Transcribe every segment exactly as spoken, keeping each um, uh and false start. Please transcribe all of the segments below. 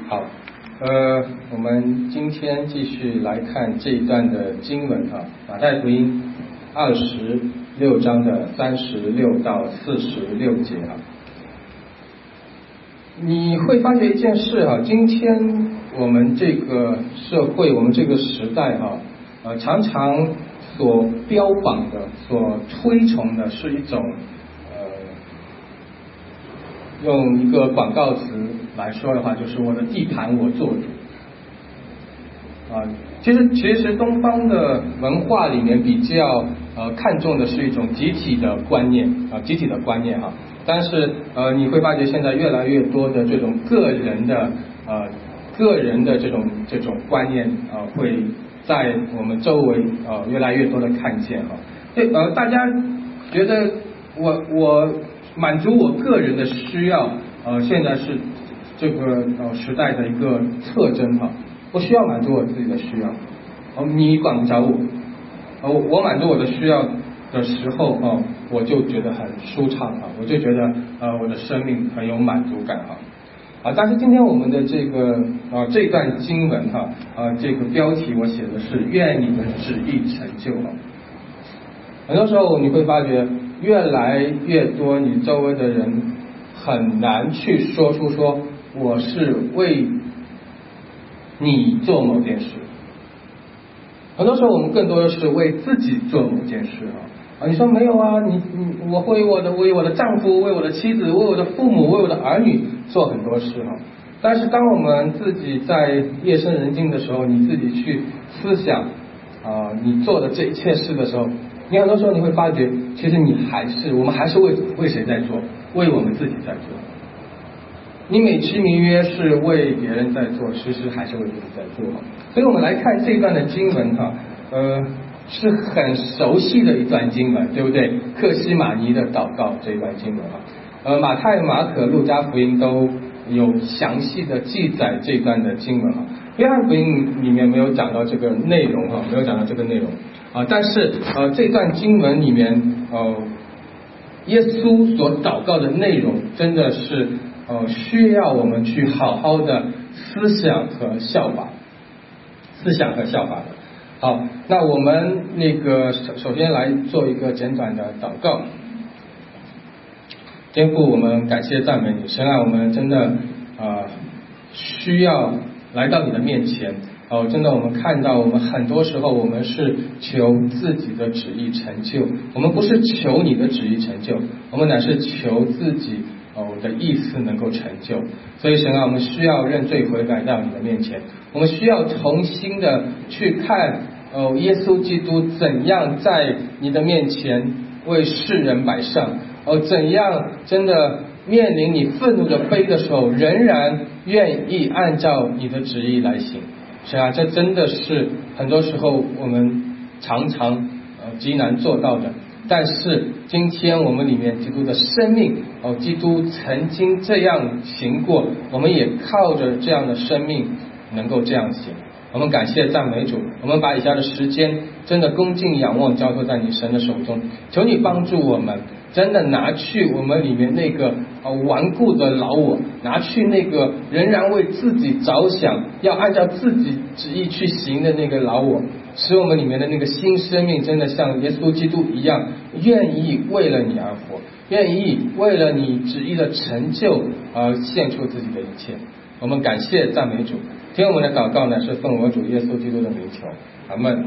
好，呃，我们今天继续来看这一段的经文啊，马太福音二十六章的三十六到四十六节啊。你会发觉一件事啊，今天我们这个社会，我们这个时代啊，呃，常常所标榜的、所推崇的是一种呃，用一个广告词来说的话，就是我的地盘我做主啊。其实，其实东方的文化里面比较呃看重的是一种集体的观念啊，集体的观念哈。但是呃，你会发觉现在越来越多的这种个人的呃个人的这种这种观念啊、呃，会在我们周围呃越来越多的看见哈。对呃，大家觉得我我满足我个人的需要呃，现在是这个呃时代的一个特征哈。我需要满足我自己的需要，哦，你管不着我，哦，我满足我的需要的时候，哦，我就觉得很舒畅啊，我就觉得呃我的生命很有满足感哈，啊，但是今天我们的这个啊这段经文哈啊这个标题我写的是愿你的旨意成就哈，很多时候你会发觉越来越多你周围的人很难去说出说我是为你做某件事，很多时候我们更多的是为自己做某件事啊啊！你说没有啊？你你我会为我的为我的丈夫、为我的妻子、为我的父母、为我的儿女做很多事啊。但是当我们自己在夜深人静的时候，你自己去思想啊，你做的这一切事的时候，你很多时候你会发觉，其实你还是我们还是为为谁在做？为我们自己在做。你美其名曰是为别人在做，其实还是为自己在做。所以我们来看这一段的经文哈，呃，是很熟悉的一段经文，对不对？客西马尼的祷告这一段经文哈，呃，马太、马可、路加福音都有详细的记载这一段的经文哈。约翰福音里面没有讲到这个内容哈，没有讲到这个内容啊，但是呃这段经文里面呃，耶稣所祷告的内容真的是。呃，需要我们去好好的思想和效法，思想和效法的。好，那我们那个首首先来做一个简短的祷告。天父，我们感谢赞美你，神啊，我们真的呃需要来到你的面前。哦，真的，我们看到我们很多时候我们是求自己的旨意成就，我们不是求你的旨意成就，我们乃是求自己。我的意思能够成就，所以神啊，我们需要认罪悔改到你的面前，我们需要重新的去看哦，耶稣基督怎样在你的面前为世人摆上，哦，怎样真的面临你愤怒的杯的时候，仍然愿意按照你的旨意来行。神啊，这真的是很多时候我们常常呃极难做到的。但是今天我们里面基督的生命哦，基督曾经这样行过，我们也靠着这样的生命能够这样行。我们感谢赞美主，我们把以下的时间真的恭敬仰望交托在你神的手中，求你帮助我们，真的拿去我们里面那个呃顽固的老我，拿去那个仍然为自己着想，要按照自己旨意去行的那个老我，使我们里面的那个新生命真的像耶稣基督一样，愿意为了你而活，愿意为了你旨意的成就而献出自己的一切。我们感谢赞美主，听我们的祷告呢是奉我主耶稣基督的名求，阿们。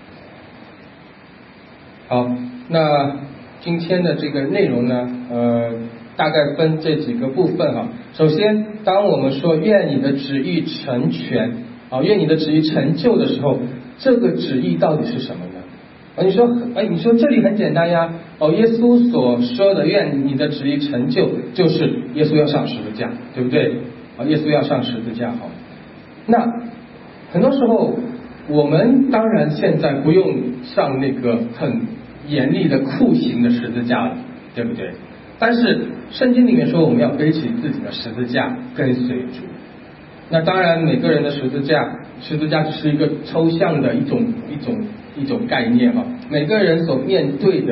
好，那今天的这个内容呢，呃，大概分这几个部分哈。首先，当我们说愿你的旨意成全啊，愿你的旨意成就的时候，这个旨意到底是什么呢？啊，你说，哎，你说这里很简单呀，哦，耶稣所说的愿你的旨意成就，就是耶稣要上十字架，对不对？啊，耶稣要上十字架，好。那很多时候，我们当然现在不用上那个很严厉的酷刑的十字架了，对不对？但是圣经里面说我们要背起自己的十字架跟随主。那当然每个人的十字架，十字架只是一个抽象的一种一种一种概念哈。每个人所面对的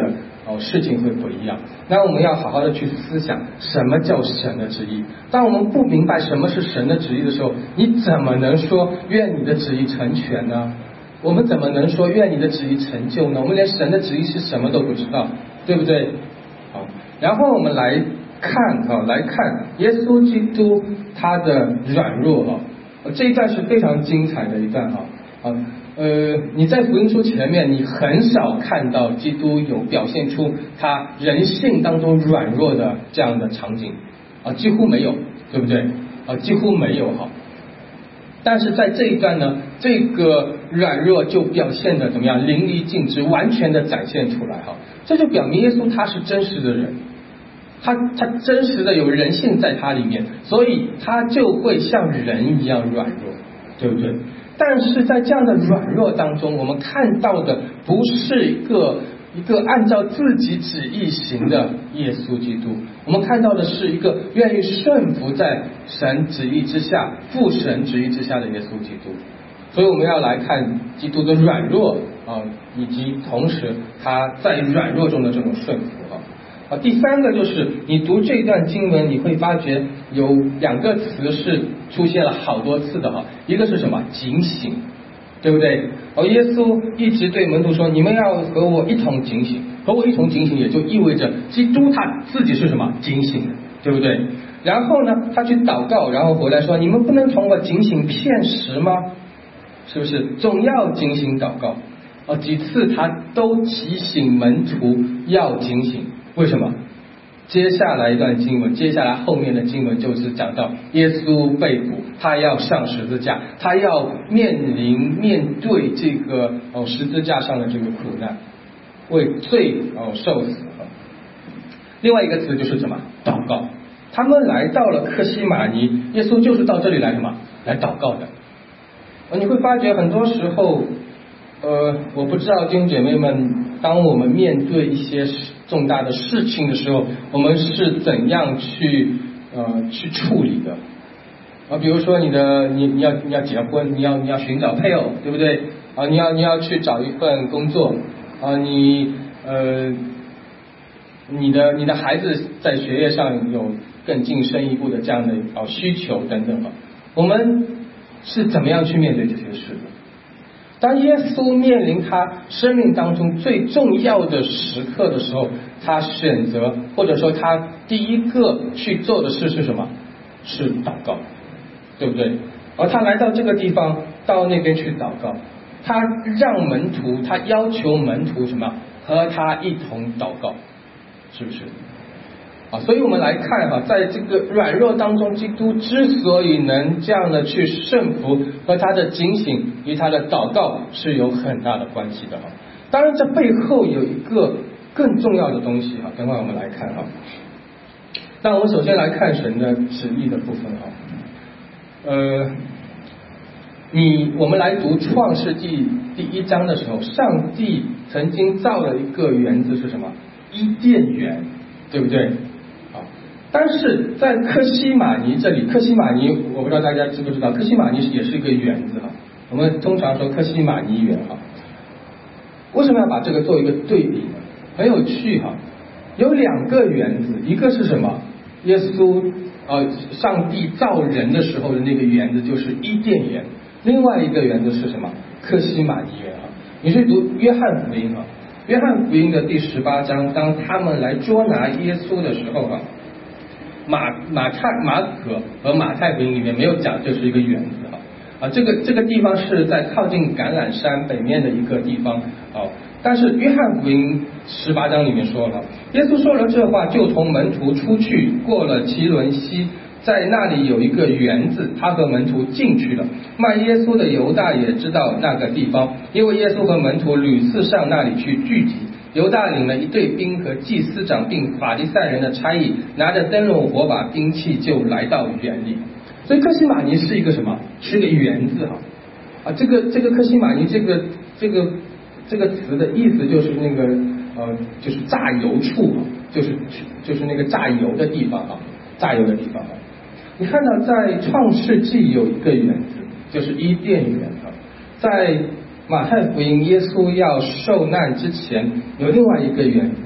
哦，事情会不一样。那我们要好好的去思想什么叫神的旨意。当我们不明白什么是神的旨意的时候，你怎么能说愿你的旨意成全呢？我们怎么能说愿你的旨意成就呢？我们连神的旨意是什么都不知道，对不对？好，然后我们来看啊，来看耶稣基督他的软弱啊，这一段是非常精彩的一段啊啊。呃，你在福音书前面，你很少看到基督有表现出他人性当中软弱的这样的场景啊，几乎没有，对不对？啊，几乎没有哈。但是在这一段呢，这个软弱就表现的怎么样？淋漓尽致，完全的展现出来哈。这就表明耶稣他是真实的人，他他真实的有人性在他里面，所以他就会像人一样软弱，对不对？但是在这样的软弱当中，我们看到的不是一个一个按照自己旨意行的耶稣基督，我们看到的是一个愿意顺服在神旨意之下、父神旨意之下的耶稣基督。所以我们要来看基督的软弱啊，以及同时他在软弱中的这种顺服啊。啊，第三个就是你读这段经文，你会发觉有两个词是出现了好多次的哈，一个是什么？警醒，对不对？而耶稣一直对门徒说，你们要和我一同警醒，和我一同警醒，也就意味着基督他自己是什么？警醒的，对不对？然后呢，他去祷告，然后回来说，你们不能从我警醒骗食吗？是不是？总要警醒祷告。哦，几次他都提醒门徒要警醒。为什么？接下来一段经文，接下来后面的经文就是讲到耶稣被捕，他要上十字架，他要面临面对这个哦十字架上的这个苦难，为罪哦受死。另外一个词就是什么？祷告。他们来到了客西马尼，耶稣就是到这里来什么？来祷告的。你会发觉很多时候，呃，我不知道弟兄姐妹们，当我们面对一些重大的事情的时候，我们是怎样去呃去处理的啊？比如说你的你你要你要结婚，你要你要寻找配偶，对不对？啊，你要你要去找一份工作啊，你呃你的你的孩子在学业上有更进深一步的这样的啊需求等等啊，我们是怎么样去面对这些事的？当耶稣面临他生命当中最重要的时刻的时候，他选择或者说他第一个去做的事是什么？是祷告，对不对？而他来到这个地方，到那边去祷告，他让门徒，他要求门徒什么？和他一同祷告，是不是？啊，所以我们来看哈，在这个软弱当中，基督之所以能这样的去顺服，和他的警醒与他的祷告是有很大的关系的哈。当然，这背后有一个更重要的东西哈，等会我们来看哈。那我们首先来看神的旨意的部分哈。呃，你我们来读创世纪第一章的时候，上帝曾经造了一个园子是什么？伊甸园，对不对？但是在客西马尼这里，客西马尼我不知道大家知不知道，客西马尼也是一个园子哈。我们通常说客西马尼园哈。为什么要把这个做一个对比呢？很有趣哈。有两个园子，一个是什么？耶稣呃上帝造人的时候的那个园子就是伊甸园，另外一个园子是什么？客西马尼园哈。你去读约翰福音哈，约翰福音的第十八章，当他们来捉拿耶稣的时候哈。马马太马可和马太福音里面没有讲这是一个园子哈啊，这个这个地方是在靠近橄榄山北面的一个地方啊，但是约翰福音十八章里面说了，耶稣说了这话，就同门徒出去，过了基伦西，在那里有一个园子，他和门徒进去了。卖耶稣的犹大也知道那个地方，因为耶稣和门徒屡次上那里去聚集。犹大领了一队兵和祭司长并法利赛人的差役，拿着灯笼火把兵器就来到园里。所以客西马尼是一个什么？是一个园子哈啊，这个这个客西马尼这个这个这个词的意思就是那个呃就是榨油处，就是就是那个榨油的地方哈，榨油的地方哈。你看到在创世纪有一个园子，就是伊甸园哈，在马太福音耶稣要受难之前有另外一个园子哈，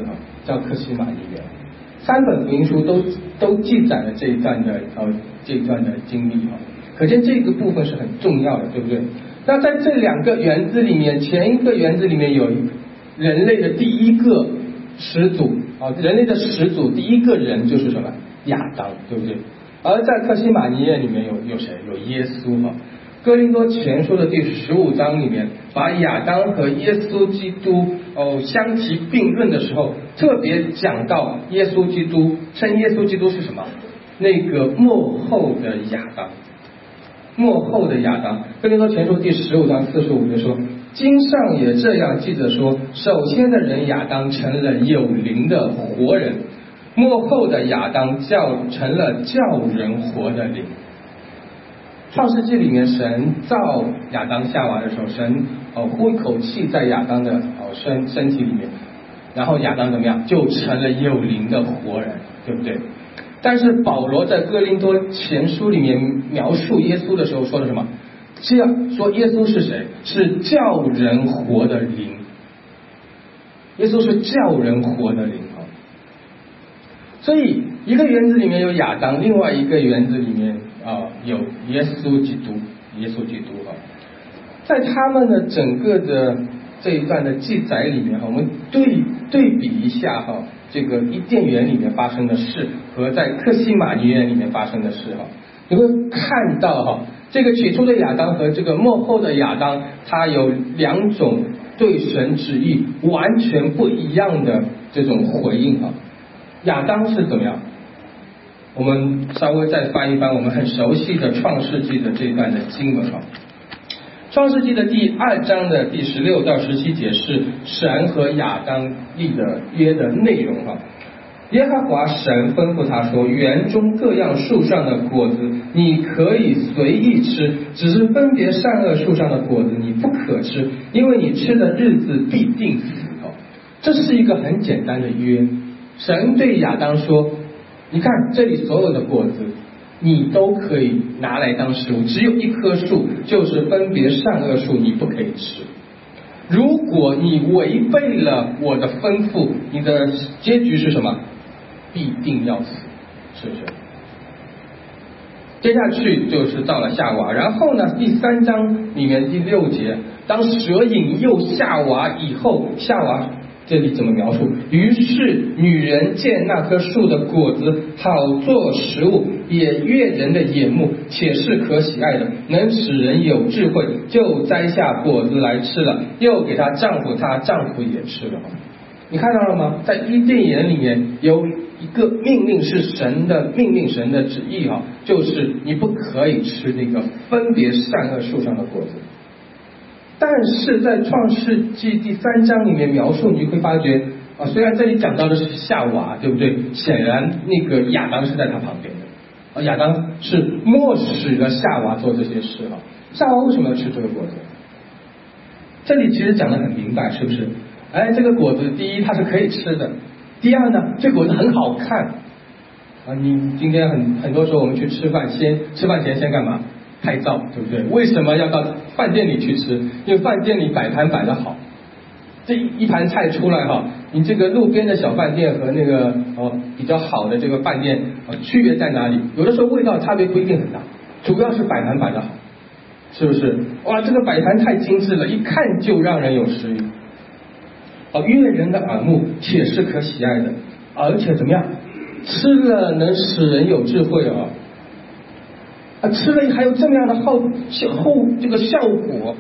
叫客西马尼园。三本福音书都都记载了这一段的呃这一段的经历哈，可见这个部分是很重要的，对不对？那在这两个园子里面，前一个园子里面有人类的第一个始祖啊，人类的始祖第一个人就是什么？亚当，对不对？而在客西马尼园里面有有谁？有耶稣哈。哥林多前书的第十五章里面，把亚当和耶稣基督哦相提并论的时候，特别讲到耶稣基督，称耶稣基督是什么？那个末后的亚当，末后的亚当。哥林多前书第十五章四十五节说，经上也这样记着说，首先的人亚当成了有灵的活人，末后的亚当叫成了叫人活的灵。创世纪里面，神造亚当夏娃的时候，神哦呼一口气在亚当的哦身身体里面，然后亚当怎么样，就成了有灵的活人，对不对？但是保罗在哥林多前书里面描述耶稣的时候说了什么？这样说耶稣是谁？是叫人活的灵。耶稣是叫人活的灵啊。所以一个园子里面有亚当，另外一个园子里面啊有耶稣基督，耶稣基督啊。在他们的整个的这一段的记载里面哈，我们对对比一下哈，这个伊甸园里面发生的事和在客西马尼园里面发生的事哈，你会看到哈，这个起初的亚当和这个末后的亚当，他有两种对神旨意完全不一样的这种回应哈。亚当是怎么样？我们稍微再翻一翻我们很熟悉的创世纪的这一段的经文哈。创世纪的第二章的第十六到十七节是神和亚当立的约的内容哈。耶和华神吩咐他说，园中各样树上的果子你可以随意吃，只是分别善恶树上的果子你不可吃，因为你吃的日子必定死哦。这是一个很简单的约。神对亚当说，你看这里所有的果子你都可以拿来当食物，只有一棵树就是分别善恶树你不可以吃。如果你违背了我的吩咐，你的结局是什么？必定要死，是不是？接下去就是到了夏娃，然后呢，第三章里面第六节，当蛇引诱夏娃以后，夏娃这里怎么描述？于是女人见那棵树的果子好做食物，也悦人的眼目，且是可喜爱的，能使人有智慧，就摘下果子来吃了，又给她丈夫，她丈夫也吃了。你看到了吗？在伊甸园里面有一个命令，是神的命令，神的旨意哈，就是你不可以吃那个分别善恶树上的果子。但是在创世纪第三章里面描述，你会发觉啊，虽然这里讲到的是夏娃，对不对？显然那个亚当是在他旁边的，啊，亚当是默使了夏娃做这些事哈。夏娃为什么要吃这个果子？这里其实讲得很明白，是不是？哎，这个果子，第一它是可以吃的，第二呢，这果子很好看啊。你今天很很多时候我们去吃饭，先吃饭前先干嘛？拍照，对不对？为什么要到饭店里去吃？因为饭店里摆盘摆得好，这一盘菜出来哈，你这个路边的小饭店和那个哦比较好的这个饭店啊，区别在哪里？有的时候味道差别不一定很大，主要是摆盘摆得好，是不是？哇，这个摆盘太精致了，一看就让人有食欲。哦，悦人的耳目，且是可喜爱的，而且怎么样？吃了能使人有智慧哦。啊，吃了还有这么样的后后这个效果，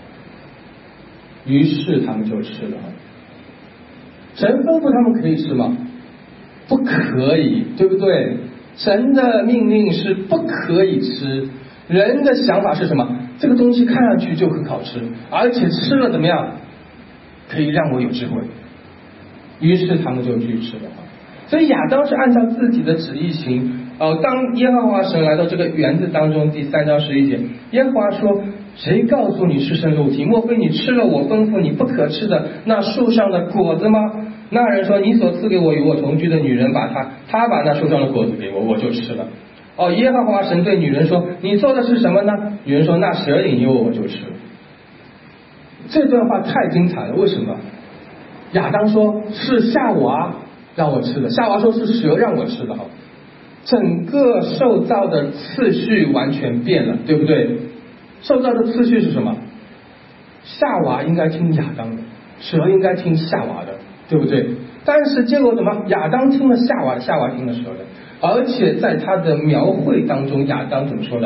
于是他们就吃了。神吩咐他们可以吃吗？不可以，对不对？神的命令是不可以吃。人的想法是什么？这个东西看上去就很好吃，而且吃了怎么样？可以让我有智慧。于是他们就去吃了。所以亚当是按照自己的旨意行。哦，当耶和华神来到这个园子当中，第三章十一节，耶和华说：谁告诉你吃生肉体？莫非你吃了我吩咐你不可吃的那树上的果子吗？那人说：你所赐给我与我同居的女人把他，他把那树上的果子给我，我就吃了。哦，耶和华神对女人说：你做的是什么呢？女人说：那蛇引诱我，我就吃了。这段话太精彩了，为什么？亚当说是夏娃让我吃的，夏娃说是蛇让我吃的哈。整个受造的次序完全变了，对不对？受造的次序是什么？夏娃应该听亚当的，蛇应该听夏娃的，对不对？但是结果怎么？亚当听了夏娃的，夏娃听了蛇的，而且在他的描绘当中，亚当怎么说的？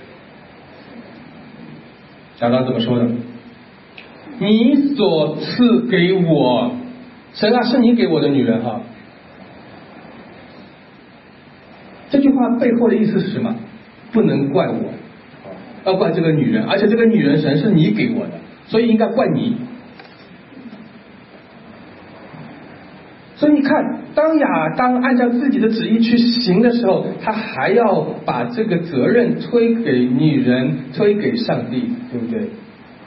亚当怎么说的？你所赐给我，神啊，是你给我的女人哈。这句话背后的意思是什么？不能怪我，要怪这个女人，而且这个女人神是你给我的，所以应该怪你。所以你看，当亚当按照自己的旨意去行的时候，他还要把这个责任推给女人，推给上帝，对不对？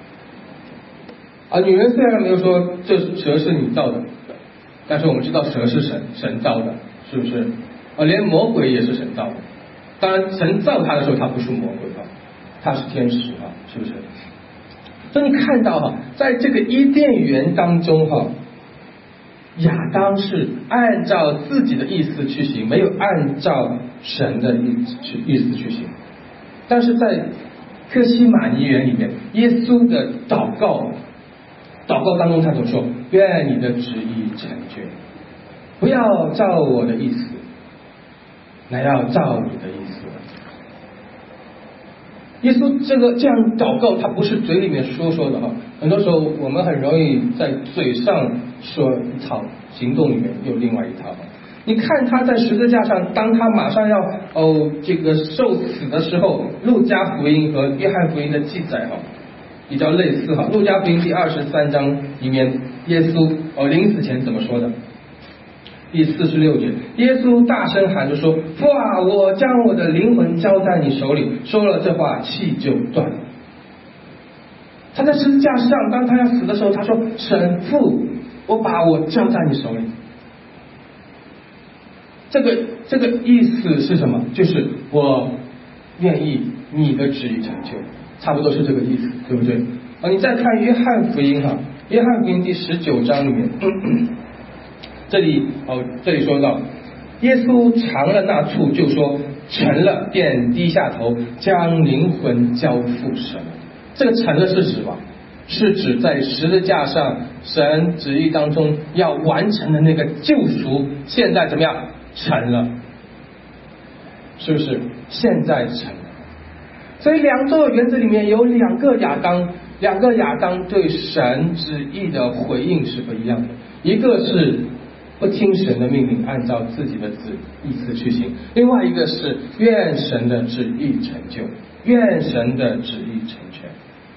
啊，女人虽然没有说这蛇是你造的，但是我们知道蛇是神神造的，是不是？啊，连魔鬼也是神造的。当然，神造他的时候，他不是魔鬼啊，他是天使啊，是不是？所以你看到哈，在这个伊甸园当中哈，亚当是按照自己的意思去行，没有按照神的意去意思去行。但是在客西马尼园里面，耶稣的祷告，祷告当中他怎么说？愿你的旨意成就，不要照我的意思，乃要照你的意思。耶稣这个这样祷告，他不是嘴里面说说的哈。很多时候我们很容易在嘴上说一套，行动里面有另外一套。你看他在十字架上，当他马上要哦这个受死的时候，路加福音和约翰福音的记载哈比较类似哈。路加福音第二十三章里面，耶稣哦临死前怎么说的？第四十六节，耶稣大声喊着说：“父啊，我将我的灵魂交在你手里。”说了这话，气就断了。他在十字架上，当他要死的时候，他说：“神父，我把我交在你手里。”这个这个意思是什么？就是我愿意你的旨意成就，差不多是这个意思，对不对？啊，你再看约翰福音哈，约翰福音第十九章里面。咳咳这里哦，这里说到，耶稣尝了那醋，就说成了，便低下头，将灵魂交付神。这个成了是指什么？是指在十字架上神旨意当中要完成的那个救赎，现在怎么样成了？是不是？现在成了。所以两座园子里面有两个亚当，两个亚当对神旨意的回应是不一样的，一个是不听神的命令，按照自己的旨意思去行；另外一个是愿神的旨意成就，愿神的旨意成全。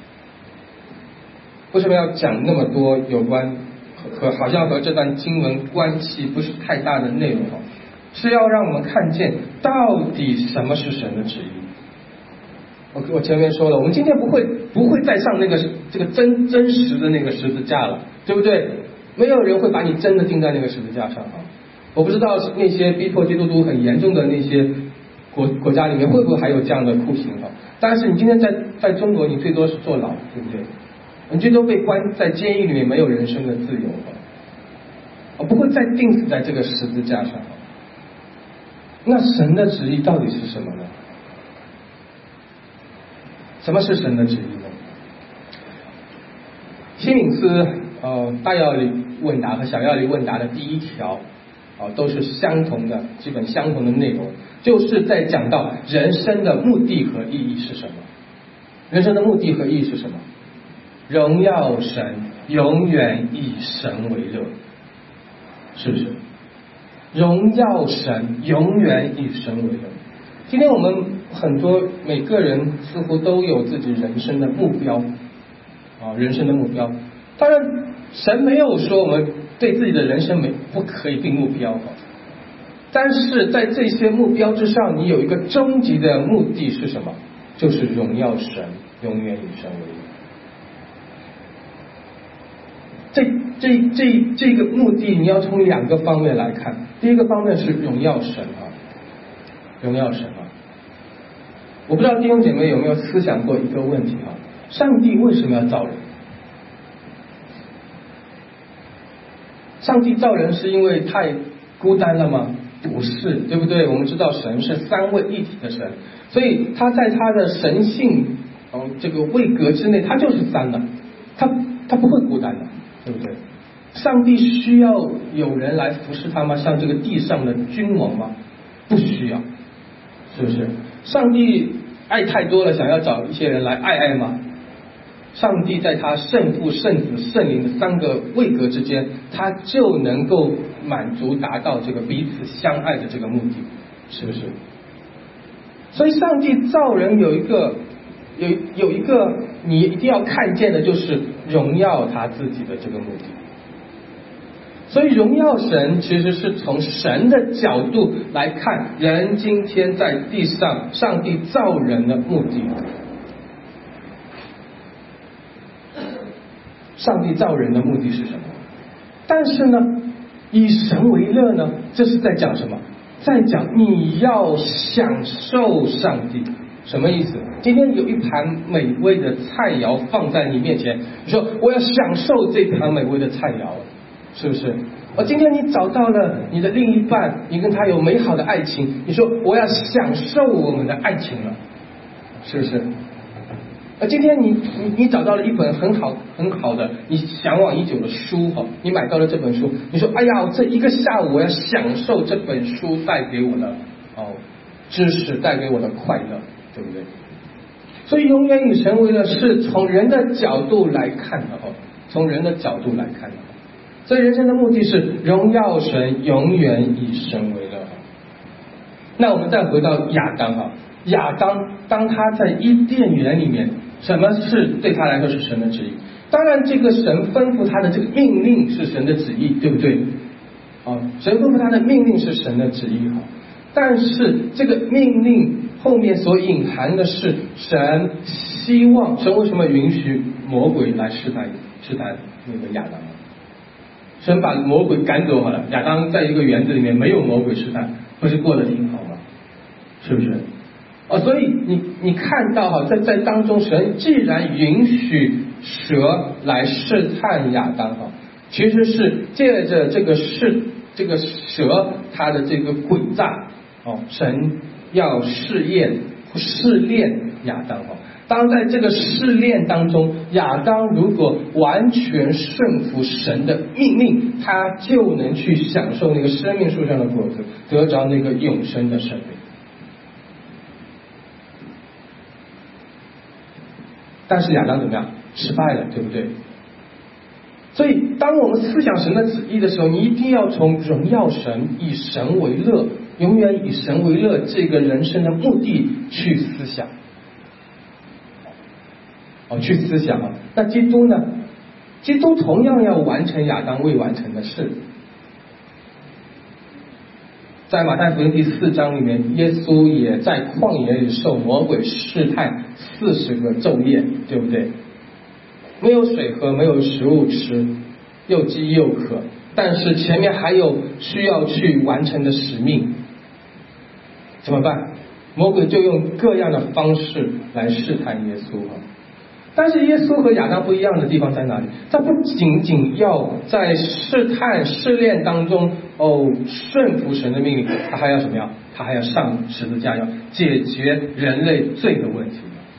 为什么要讲那么多有关和好像和这段经文关系不是太大的内容？是要让我们看见到底什么是神的旨意。我我前面说了，我们今天不会不会再上那个这个真真实的那个十字架了，对不对？没有人会把你真的钉在那个十字架上啊！我不知道那些逼迫基督徒很严重的那些国国家里面会不会还有这样的酷刑啊？但是你今天在在中国，你最多是坐牢，对不对？你最多被关在监狱里面，没有人身的自由啊！不会再钉死在这个十字架上。那神的旨意到底是什么呢？什么是神的旨意呢？西敏斯呃大要理问答和小要理问答的第一条啊、呃、都是相同的，基本相同的内容，就是在讲到人生的目的和意义是什么。人生的目的和意义是什么？荣耀神，永远以神为乐，是不是？荣耀神，永远以神为乐。今天我们很多每个人似乎都有自己人生的目标啊，人生的目标。当然，神没有说我们对自己的人生没不可以定目标，但是在这些目标之上，你有一个终极的目的是什么？就是荣耀神，永远以神为乐。这这这这个目的，你要从两个方面来看。第一个方面是荣耀神啊，荣耀神啊。我不知道弟兄姐妹有没有思想过一个问题啊？上帝为什么要造人？上帝造人是因为太孤单了吗？不是，对不对？我们知道神是三位一体的神，所以他在他的神性哦这个位格之内，他就是三的，他他不会孤单的，对不对？上帝需要有人来服侍他吗？像这个地上的君王吗？不需要，是不是？上帝爱太多了，想要找一些人来爱爱吗？上帝在他圣父、圣子、圣灵的三个位格之间，他就能够满足达到这个彼此相爱的这个目的，是不是？所以上帝造人有一个有有一个你一定要看见的，就是荣耀他自己的这个目的。所以荣耀神其实是从神的角度来看人今天在地上上帝造人的目的。上帝造人的目的是什么？但是呢，以神为乐呢，这是在讲什么？在讲你要享受上帝。什么意思？今天有一盘美味的菜肴放在你面前，你说我要享受这盘美味的菜肴，是不是？而今天你找到了你的另一半，你跟他有美好的爱情，你说我要享受我们的爱情了，是不是？而今天你你你找到了一本很好很好的你向往已久的书哈，你买到了这本书，你说哎呀，这一个下午我要享受这本书带给我的哦知识，带给我的快乐，对不对？所以永远以神为乐是从人的角度来看的哦，从人的角度来看的。所以人生的目的是荣耀神，永远以神为乐。那我们再回到亚当哈，亚当当他在伊甸园里面，什么是对他来说是神的旨意？当然这个神吩咐他的这个命令是神的旨意，对不对？哦，神吩咐他的命令是神的旨意哈，但是这个命令后面所隐含的是神希望，神为什么允许魔鬼来试探试探那个亚当？神把魔鬼赶走好了，亚当在一个园子里面没有魔鬼试探，不是过得挺好吗？是不是？哦，所以你你看到哈，在在当中，神既然允许蛇来试探亚当哈，其实是借着这个试这个蛇它的这个诡诈哦，神要试验试炼亚当哈。当在这个试炼当中，亚当如果完全顺服神的命令，他就能去享受那个生命树上的果子，得着那个永生的生命。但是亚当怎么样？失败了，对不对？所以当我们思想神的旨意的时候，你一定要从荣耀神，以神为乐，永远以神为乐这个人生的目的去思想。哦，去思想啊。那基督呢？基督同样要完成亚当未完成的事。在马太福音第四章里面，耶稣也在旷野里受魔鬼试探四十个昼夜，对不对？没有水喝，没有食物吃，又饥又渴，但是前面还有需要去完成的使命，怎么办？魔鬼就用各样的方式来试探耶稣啊。但是耶稣和亚当不一样的地方在哪里？他不仅仅要在试探试炼当中哦顺服神的命令，他还要什么样？他还要上十字架，要解决人类罪的问题。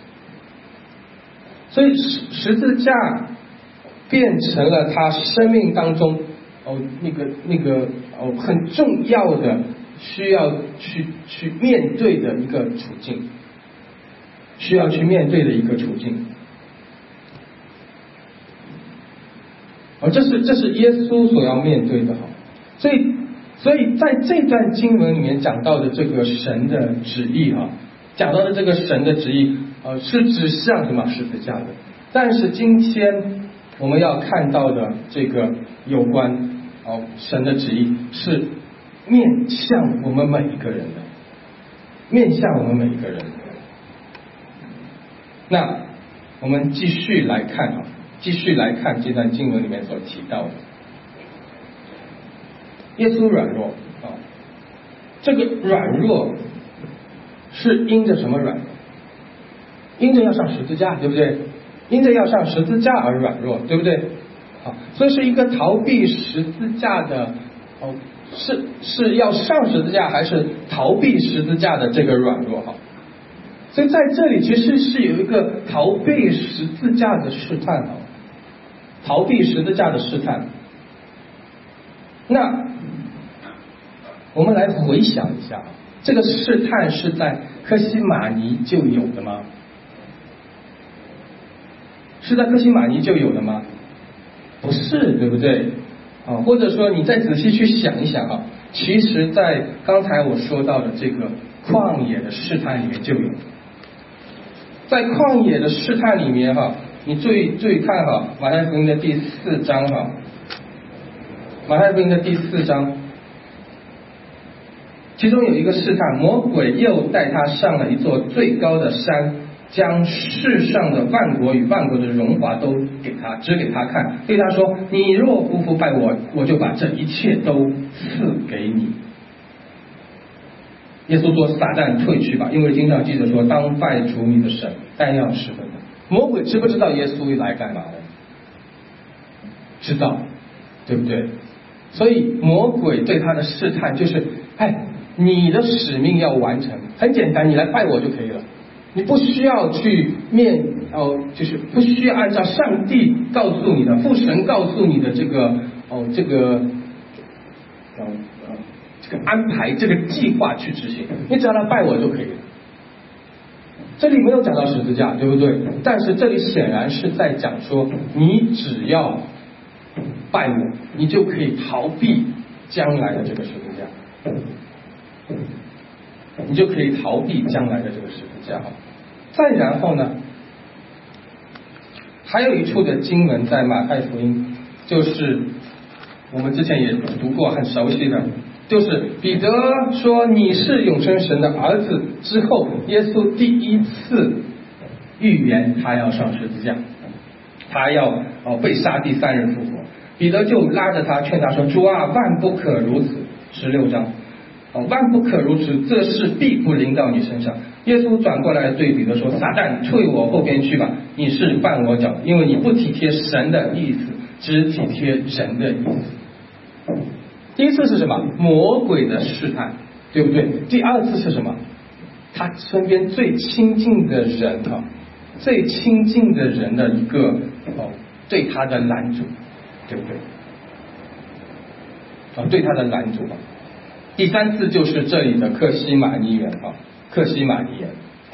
所以十十字架变成了他生命当中哦那个那个哦很重要的需要去去面对的一个处境，需要去面对的一个处境。哦，这是这是耶稣所要面对的哈，所以所以在这段经文里面讲到的这个神的旨意哈，讲到的这个神的旨意，呃，是指向什么十字架的？但是今天我们要看到的这个有关哦神的旨意是面向我们每一个人的，面向我们每一个人。那我们继续来看啊。继续来看这段经文里面所提到的，耶稣软弱啊，这个软弱是因着什么软弱？因着要上十字架，对不对？因着要上十字架而软弱，对不对？好，所以是一个逃避十字架的哦是是要上十字架还是逃避十字架的这个软弱哈。所以在这里其实是有一个逃避十字架的试探哈，逃避十字架的试探。那我们来回想一下，这个试探是在客西马尼就有的吗？是在客西马尼就有的吗？不是，对不对？啊，或者说你再仔细去想一想啊，其实在刚才我说到的这个旷野的试探里面就有。在旷野的试探里面哈，你注意注意看哈，马太福音的第四章哈，马太福音的第四章，其中有一个试探，魔鬼又带他上了一座最高的山，将世上的万国与万国的荣华都给他，指给他看，对他说：“你若不服拜我，我就把这一切都赐给你。”耶稣说：“撒旦退去吧，因为经上记着说，当拜主你的神，但要侍奉他。”魔鬼知不知道耶稣来干嘛的？知道，对不对？所以魔鬼对他的试探就是：哎，你的使命要完成，很简单，你来拜我就可以了。你不需要去面哦，就是不需要按照上帝告诉你的、父神告诉你的这个哦，这个哦呃这个安排、这个计划去执行，你只要来拜我就可以了。这里没有讲到十字架，对不对？但是这里显然是在讲说，你只要拜我，你就可以逃避将来的这个十字架。你就可以逃避将来的这个十字架。再然后呢，还有一处的经文在马太福音，就是我们之前也读过很熟悉的，就是彼得说你是永生神的儿子之后，耶稣第一次预言他要上十字架，他要哦被杀，第三日复活。彼得就拉着他劝他说：“主啊，万不可如此。”十六章。哦，万不可如此，这事必不临到你身上。耶稣转过来对彼得说：“撒旦，退我后边去吧！你是绊我脚，因为你不体贴神的意思，只体贴人的意思。”第一次是什么？魔鬼的试探，对不对？第二次是什么？他身边最亲近的人啊，最亲近的人的一个哦，对他的拦阻，对不对？哦，对他的拦阻。第三次就是这里的客西马尼园啊，客西马尼园。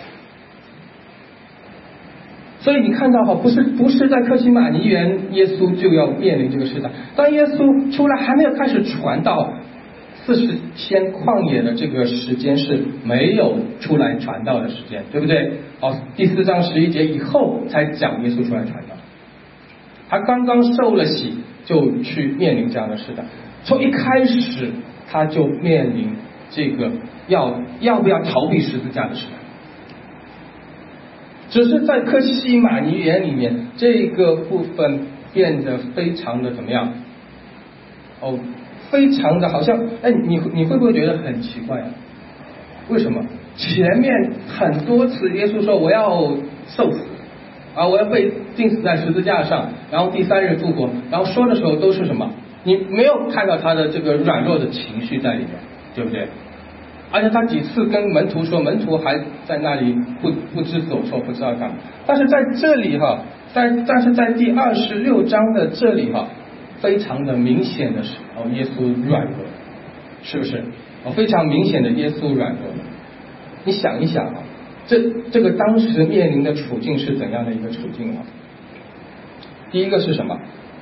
所以你看到哈，不是不是在客西马尼园，耶稣就要面临这个试探。当耶稣出来还没有开始传道，四十天旷野的这个时间是没有出来传道的时间，对不对？好，第四章十一节以后才讲耶稣出来传道。他刚刚受了洗，就去面临这样的试探。从一开始他就面临这个要要不要逃避十字架的试探。只是在客西马尼园里面，这个部分变得非常的怎么样？哦，非常的好像，哎，你你会不会觉得很奇怪啊？为什么？前面很多次耶稣说我要受死啊，我要被钉死在十字架上，然后第三日复活，然后说的时候都是什么？你没有看到他的这个软弱的情绪在里面，对不对？而且他几次跟门徒说，门徒还在那里不不知所措，不知道干嘛。但是在这里哈，在但是在第二十六章的这里哈，非常的明显的是哦，耶稣软弱，是不是？哦，非常明显的耶稣软弱。你想一想啊，这这个当时面临的处境是怎样的一个处境啊？第一个是什么？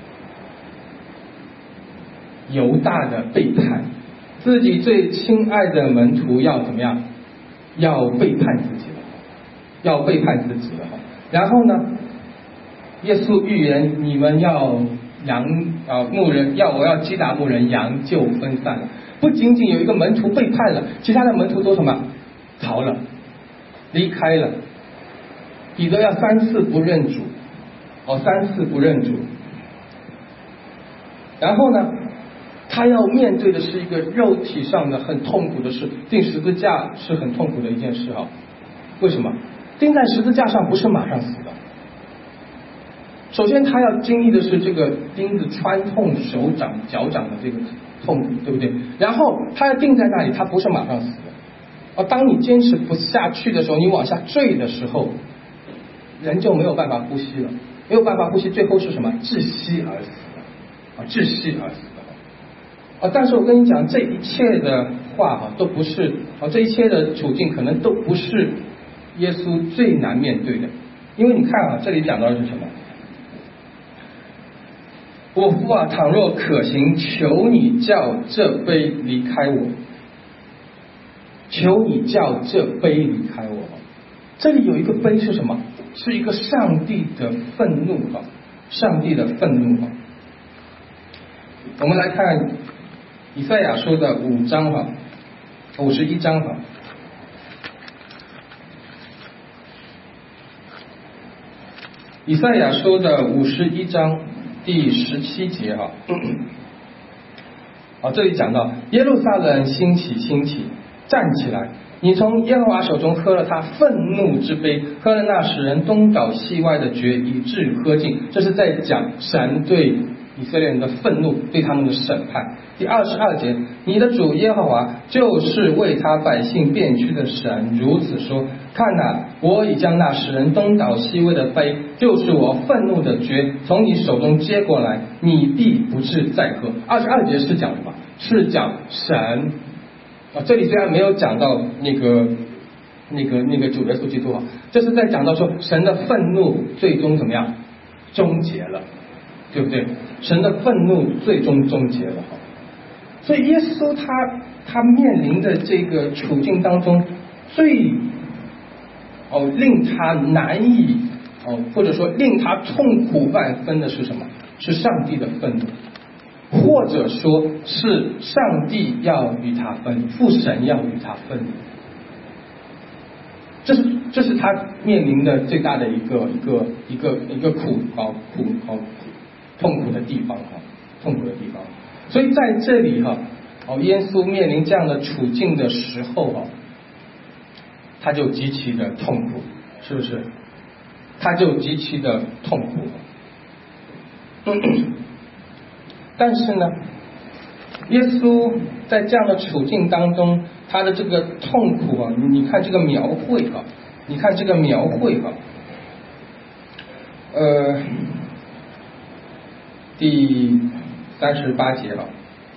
犹大的背叛。自己最亲爱的门徒要怎么样？要背叛自己了，要背叛自己了。然后呢，耶稣预言你们要羊啊牧人要我要击打牧人，羊就分散了。不仅仅有一个门徒背叛了，其他的门徒都什么？逃了，离开了。彼得要三次不认主，哦，三次不认主。然后呢？他要面对的是一个肉体上的很痛苦的事，钉十字架是很痛苦的一件事啊。为什么？钉在十字架上不是马上死的， 首先他要经历的是这个钉子穿痛手掌脚掌的这个痛苦，对不对？然后他要定在那里，他不是马上死的。而当你坚持不下去的时候，你往下坠的时候，人就没有办法呼吸了，没有办法呼吸，最后是什么？窒息而死啊，窒息而死的啊！但是我跟你讲，这一切的话哈，都不是啊，这一切的处境可能都不是耶稣最难面对的，因为你看啊，这里讲到的是什么？我父啊，倘若可行，求你叫这杯离开我，求你叫这杯离开我。这里有一个杯是什么？是一个上帝的愤怒啊，上帝的愤怒啊。我们来看以赛亚书的五章哈，五十一章哈。以赛亚书的五十一章第十七节哈，啊，这里讲到耶路撒冷兴起兴起，站起来，你从耶和华手中喝了他愤怒之杯，喝了那使人东倒西歪的爵，以致喝尽。这是在讲神对以色列人的愤怒，对他们的审判。第二十二节，你的主耶和华就是为他百姓变屈的神，如此说：看哪，我已将那使人东倒西歪的杯，就是我愤怒的爵，从你手中接过来，你必不致再喝。二十二节是讲什么？是讲神啊，这里虽然没有讲到那个那个那个主耶稣基督啊，这是在讲到说神的愤怒最终怎么样终结了，对不对？神的愤怒最终终结了。所以耶稣他他面临的这个处境当中，最哦令他难以哦或者说令他痛苦万分的是什么？是上帝的愤怒，或者说是上帝要与他分，父神要与他分。这是这是他面临的最大的一个一个一个一个苦啊苦啊痛苦的地方啊痛苦的地方。所以在这里哈哦耶稣面临这样的处境的时候哈，他就极其的痛苦，是不是？他就极其的痛苦。但是呢，耶稣在这样的处境当中，他的这个痛苦啊，你你看这个描绘啊，你看这个描绘啊，呃，第三十八节啊，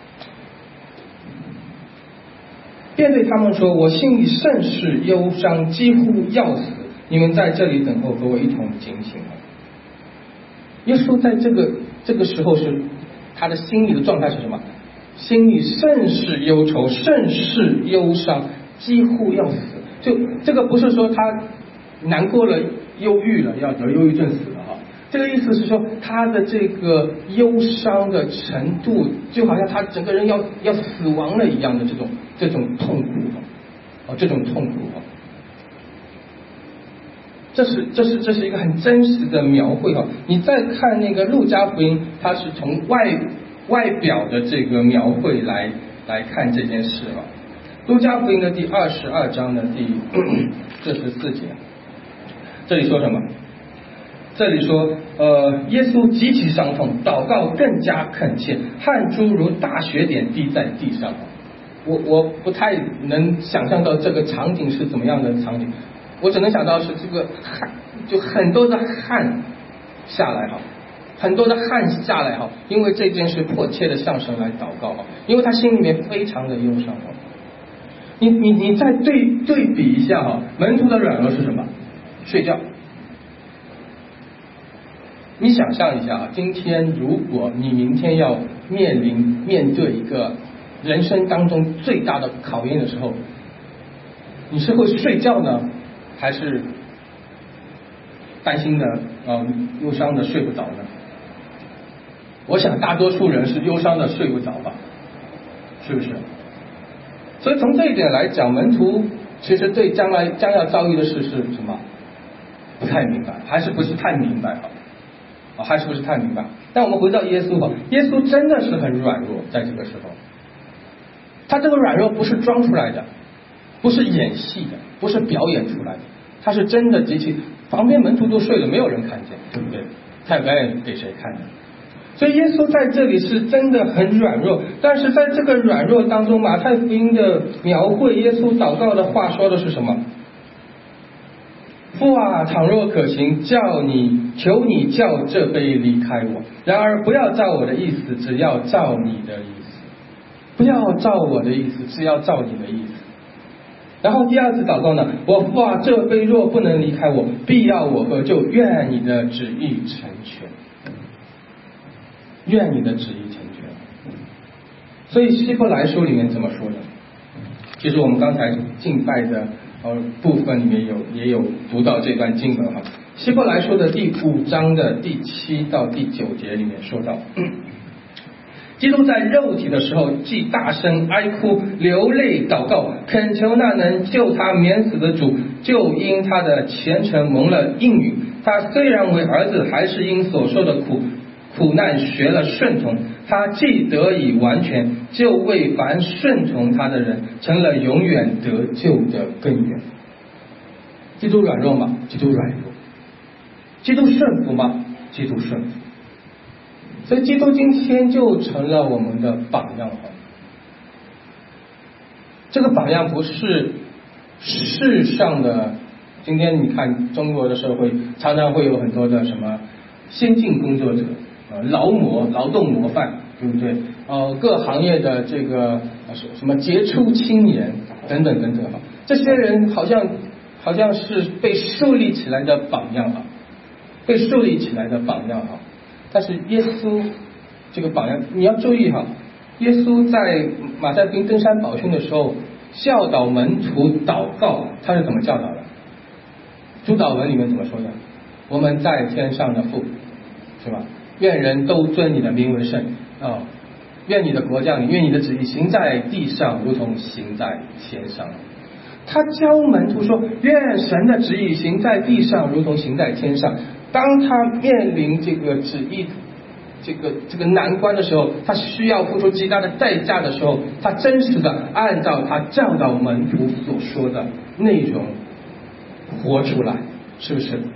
便对他们说：“我心里甚是忧伤，几乎要死。你们在这里等候，和我一同警醒。”耶稣在这个这个时候是他的心理的状态是什么？心里甚是忧愁，甚是忧伤，几乎要死。就这个不是说他难过了、忧郁了，要得忧郁症死了哈。这个意思是说，他的这个忧伤的程度，就好像他整个人要要死亡了一样的这种这种痛苦啊，这种痛苦啊。这是这是这是一个很真实的描绘哈。你再看那个路加福音，它是从外外表的这个描绘来来看这件事啊。路加福音的第二十二章的第这十四节，这里说什么？这里说，呃，耶稣极其伤痛，祷告更加恳切，汗珠如大雪点滴在地上。我我不太能想象到这个场景是怎么样的场景。我只能想到是这个汗，就很多的汗下来哈，很多的汗下来哈，因为这件事迫切的向神来祷告哈，因为他心里面非常的忧伤哈。你你你再对对比一下哈，门徒的软弱是什么？睡觉。你想象一下啊，今天如果你明天要面临面对一个人生当中最大的考验的时候，你是会睡觉呢？还是担心的啊、呃，忧伤的睡不着呢？我想大多数人是忧伤的睡不着吧，是不是？所以从这一点来讲，门徒其实对将来将要遭遇的事是什么？不太明白，还是不是太明白啊？还是不是太明白？但我们回到耶稣吧，耶稣真的是很软弱，在这个时候，他这个软弱不是装出来的。不是演戏的，不是表演出来的，他是真的极其，旁边门徒都睡了，没有人看见，对不对？ 他表演给谁看的？所以耶稣在这里是真的很软弱，但是在这个软弱当中，马太福音的描绘耶稣祷告的话说的是什么？父啊，倘若可行，叫你求你叫这杯离开我，然而不要照我的意思，只要照你的意思。不要照我的意思，只要照你的意思。然后第二次祷告呢，我父啊，这杯若不能离开我，必要我喝，就愿你的旨意成全。愿你的旨意成全。所以希伯来书里面怎么说的？其实我们刚才敬拜的呃部分里面有也有读到这段经文哈。希伯来书的第五章的第七到第九节里面说到，基督在肉体的时候，既大声哀哭、流泪祷告，恳求那能救他免死的主，就因他的虔诚蒙了应允。他虽然为儿子，还是因所受的苦苦难学了顺从。他既得以完全，就为凡顺从他的人成了永远得救的根源。基督软弱吗？基督软弱。基督顺服吗？基督顺服。所以基督今天就成了我们的榜样。这个榜样不是世上的，今天你看中国的社会常常会有很多的什么先进工作者、呃劳模、劳动模范，对不对？呃，各行业的这个什么杰出青年等等等等哈，这些人好像好像是被树立起来的榜样哈，被树立起来的榜样哈。但是耶稣这个榜样，你要注意哈，耶稣在马太福音登山宝训的时候教导门徒祷告，他是怎么教导的？主祷文里面怎么说的？我们在天上的父，是吧？愿人都尊你的名为圣啊、哦！愿你的国降临，愿你的旨意行在地上，如同行在天上。他教门徒说，愿神的旨意行在地上，如同行在天上。当他面临这个旨意这个这个难关的时候，他需要付出极大的代价的时候，他真实的按照他教导门徒所说的内容活出来，是不是？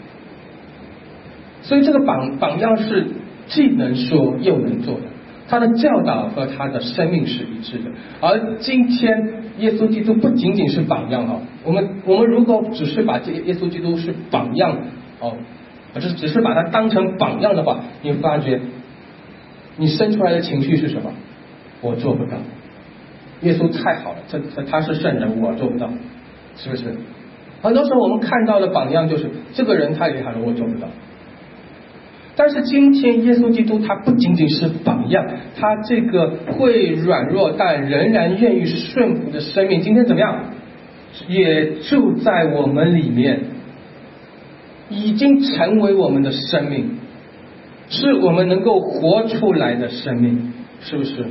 所以这个榜榜样是既能说又能做的，他的教导和他的生命是一致的。而今天耶稣基督不仅仅是榜样哦，我们我们如果只是把这个耶稣基督是榜样哦，只只是把它当成榜样的话，你会发觉你生出来的情绪是什么？我做不到。耶稣太好了，这他是圣人，我做不到，是不是？很多时候我们看到的榜样就是这个人太厉害了，我做不到。但是今天耶稣基督他不仅仅是榜样，他这个会软弱但仍然愿意顺服的生命，今天怎么样？也住在我们里面，已经成为我们的生命，是我们能够活出来的生命，是不是？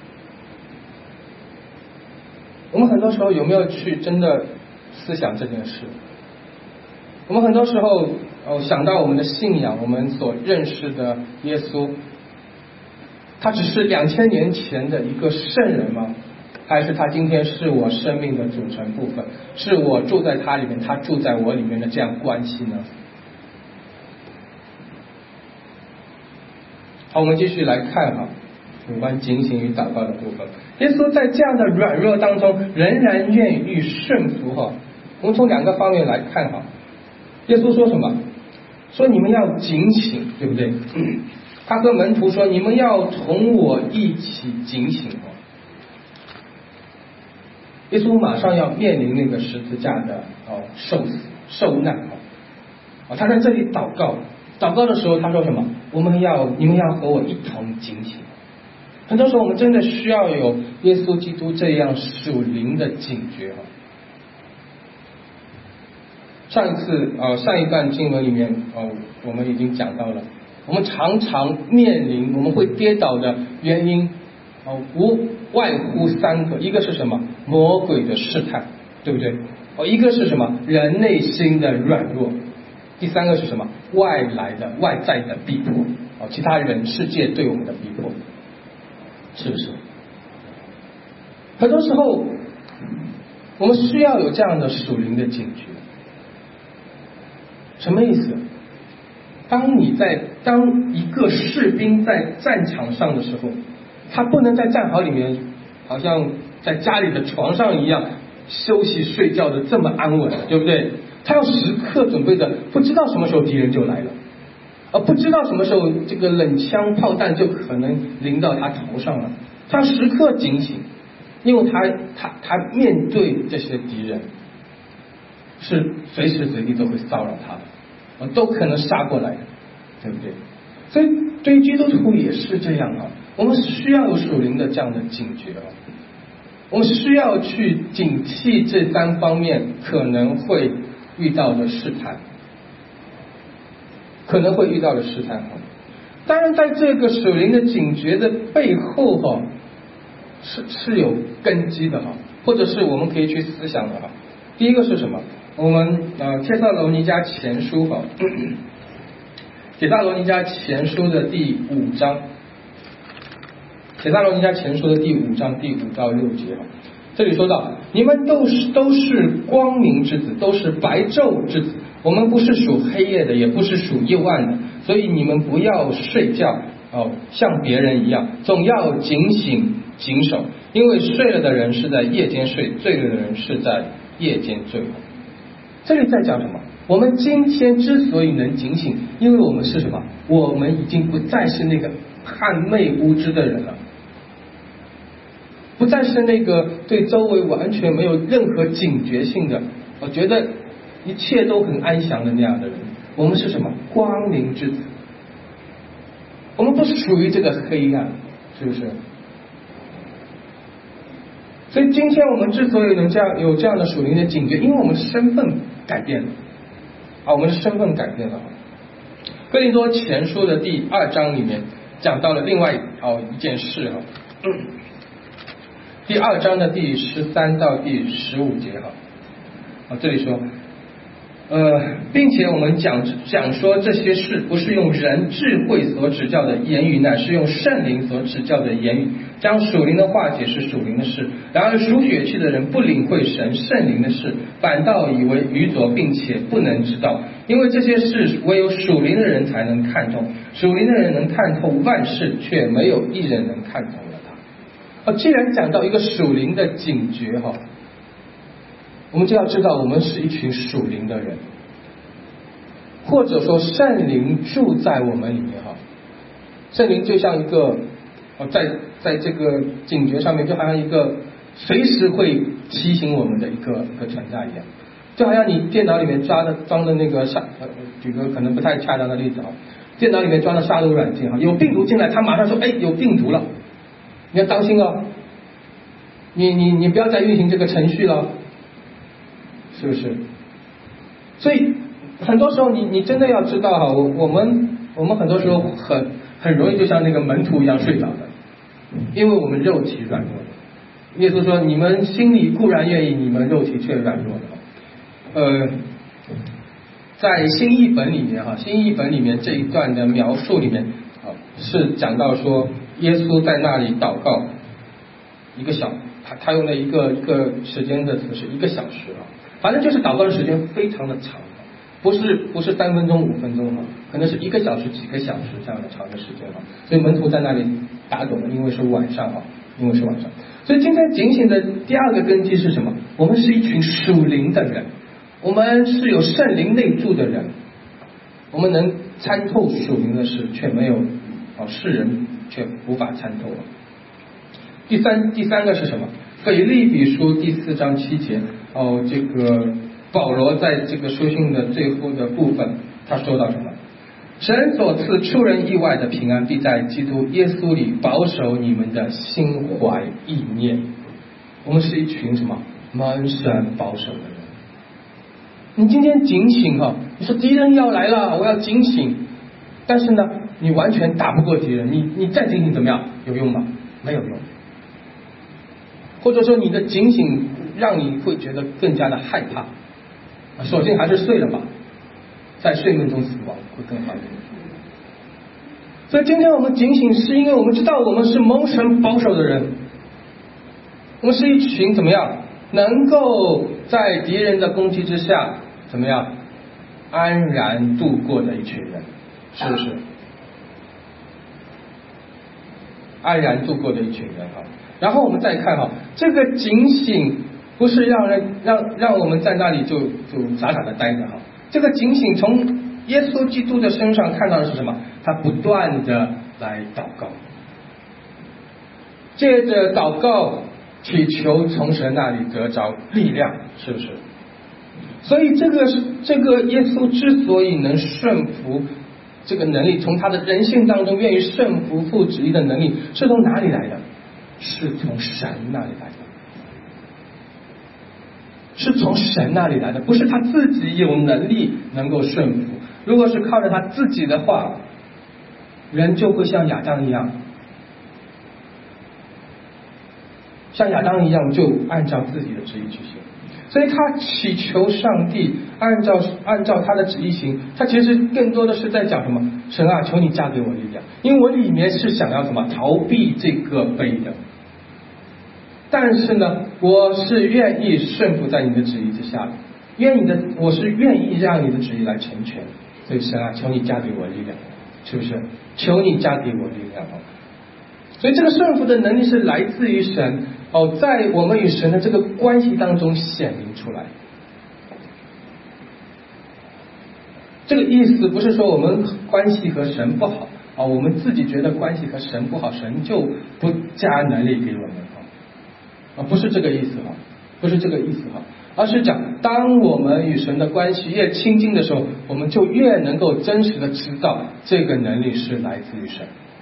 我们很多时候有没有去真的思想这件事？我们很多时候哦想到我们的信仰，我们所认识的耶稣，他只是两千年前的一个圣人吗？还是他今天是我生命的组成部分，是我住在他里面，他住在我里面的这样关系呢？好，我们继续来看哈，有关警醒与祷告的部分。耶稣在这样的软弱当中，仍然愿意顺服哈。我们从两个方面来看哈。耶稣说什么？说你们要警醒，对不对？他和门徒说，你们要同我一起警醒哦。耶稣马上要面临那个十字架的哦受死受难哦，哦他在这里祷告，祷告的时候他说什么？我们要你们要和我一同警醒。很多时候我们真的需要有耶稣基督这样属灵的警觉哦。上一次呃上一段经文里面哦我们已经讲到了，我们常常面临我们会跌倒的原因哦无外乎三个，一个是什么？魔鬼的试探，对不对？哦，一个是什么？人内心的软弱，第三个是什么？外来的外在的逼迫哦，其他人世界对我们的逼迫，是不是？很多时候我们需要有这样的属灵的警觉。什么意思？ 当你在当一个士兵在战场上的时候，他不能在战壕里面好像在家里的床上一样休息睡觉的这么安稳，对不对？他要时刻准备着，不知道什么时候敌人就来了，而不知道什么时候这个冷枪炮弹就可能临到他头上了，他要时刻警醒，因为他他他面对这些敌人是随时随地都会骚扰他的，都可能杀过来的，对不对？所以对于基督徒也是这样啊，我们需要有属灵的这样的警觉啊，我们需要去警惕这三方面可能会遇到的试探，可能会遇到的试探。当然，在这个属灵的警觉的背后哈，是是有根基的哈，或者是我们可以去思想的哈。第一个是什么？我们呃，帖撒罗尼迦前书哈，帖撒罗尼迦前书的第五章，帖撒罗尼迦前书的第五章第五到六节哈，这里说到，你们都是都是光明之子，都是白昼之子，我们不是属黑夜的，也不是属夜晚的，所以你们不要睡觉哦，像别人一样，总要警醒谨守，因为睡了的人是在夜间睡，醉了的人是在夜间醉。这里在讲什么？我们今天之所以能警醒，因为我们是什么？我们已经不再是那个暗昧无知的人了，不再是那个对周围完全没有任何警觉性的，我觉得一切都很安详的那样的人。我们是什么？光明之子，我们不是属于这个黑暗，是不是？所以今天我们之所以能这样有这样的属灵的警觉，因为我们身份改变了啊，我们的身份改变了。哥林多前书的第二章里面讲到了另外哦一件事哈，第二章的第十三到第十五节哈，啊这里说，呃，并且我们讲讲说这些事不是用人智慧所指教的言语，乃是用圣灵所指教的言语，将属灵的话解释属灵的事。然而属血气的人不领会神圣灵的事，反倒以为愚拙，并且不能知道，因为这些事唯有属灵的人才能看透，属灵的人能看透万事，却没有一人能看透了他。啊，既然讲到一个属灵的警觉哈，我们就要知道我们是一群属灵的人，或者说圣灵住在我们里面哈。圣灵就像一个在在这个警觉上面，就好像一个随时会提醒我们的一个一个存在一样，就好像你电脑里面抓的装的那个杀，呃，举个可能不太恰当的例子啊，电脑里面装的杀毒软件哈，有病毒进来，他马上说，哎，有病毒了，你要当心哦，你你你不要再运行这个程序了。是不是？所以很多时候你你真的要知道哈，我我们我们很多时候很很容易就像那个门徒一样睡着的，因为我们肉体软弱的。耶稣说：“你们心里固然愿意，你们肉体却软弱的。”呃，在新译本里面哈，新译本里面这一段的描述里面啊，是讲到说耶稣在那里祷告一个小，他他用了一个一个时间的词是一个小时啊。反正就是祷告的时间非常的长，不是不是三分钟五分钟哈，可能是一个小时几个小时这样的长的时间哈。所以门徒在那里打盹了，因为是晚上哈，因为是晚上。所以今天警醒的第二个根基是什么？我们是一群属灵的人，我们是有圣灵内住的人，我们能参透属灵的事，却没有哦世人却无法参透了。第三第三个是什么？腓立比书第四章七节。哦，这个保罗在这个书信的最后的部分，他说到什么？神所赐出人意外的平安，必在基督耶稣里保守你们的心怀意念。我们是一群什么蒙神保守的人。你今天警醒哈，你说敌人要来了，我要警醒，但是呢，你完全打不过敌人，你你再警醒怎么样？有用吗？没有用。或者说你的警醒让你会觉得更加的害怕，首先还是睡了吧，在睡梦中死亡会更好一点。所以今天我们警醒，是因为我们知道我们是蒙神保守的人，我们是一群怎么样能够在敌人的攻击之下怎么样安然度过的一群人。 是不是？安然度过的一群人哈。然后我们再看哈，这个警醒不是让人让让我们在那里就就傻傻的待着哈。这个警醒从耶稣基督的身上看到的是什么？他不断的来祷告，借着祷告祈求从神那里得着力量，是不是？所以这个是这个耶稣之所以能顺服这个能力，从他的人性当中愿意顺服父旨意的能力，是从哪里来的？是从神那里来的，是从神那里来的，不是他自己有能力能够顺服。如果是靠着他自己的话，人就会像亚当一样，像亚当一样就按照自己的旨意去行。所以他祈求上帝按照按照他的旨意行，他其实更多的是在讲什么？神啊，求你加给我力量，因为我里面是想要什么？逃避这个悲的。但是呢，我是愿意顺服在你的旨意之下的，愿意的，我是愿意让你的旨意来成全。所以神啊，求你加给我力量，是不是？求你加给我力量。所以这个顺服的能力是来自于神哦，在我们与神的这个关系当中显明出来。这个意思不是说我们关系和神不好啊、哦，我们自己觉得关系和神不好，神就不加能力给我们啊，不是这个意思哈，不是这个意思哈，而是讲当我们与神的关系越亲近的时候，我们就越能够真实的知道这个能力是来自于神。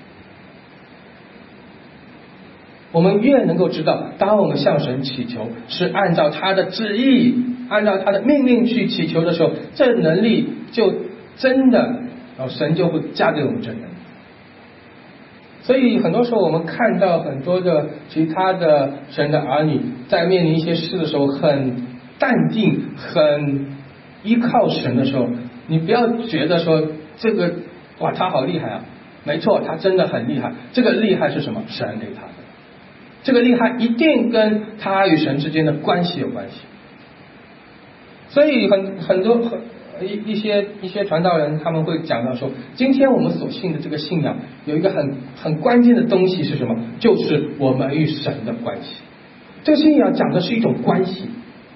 我们越能够知道，当我们向神祈求是按照他的旨意，按照他的命令去祈求的时候，这能力就真的，然后神就会加给我们这能力。所以很多时候我们看到很多的其他的神的儿女在面临一些事的时候很淡定，很依靠神的时候，你不要觉得说这个哇他好厉害啊，没错，他真的很厉害。这个厉害是什么？神给他的。这个厉害一定跟他与神之间的关系有关系。所以很很多很一一些一些传道人他们会讲到说，今天我们所信的这个信仰有一个很很关键的东西是什么？就是我们与神的关系。这个信仰讲的是一种关系，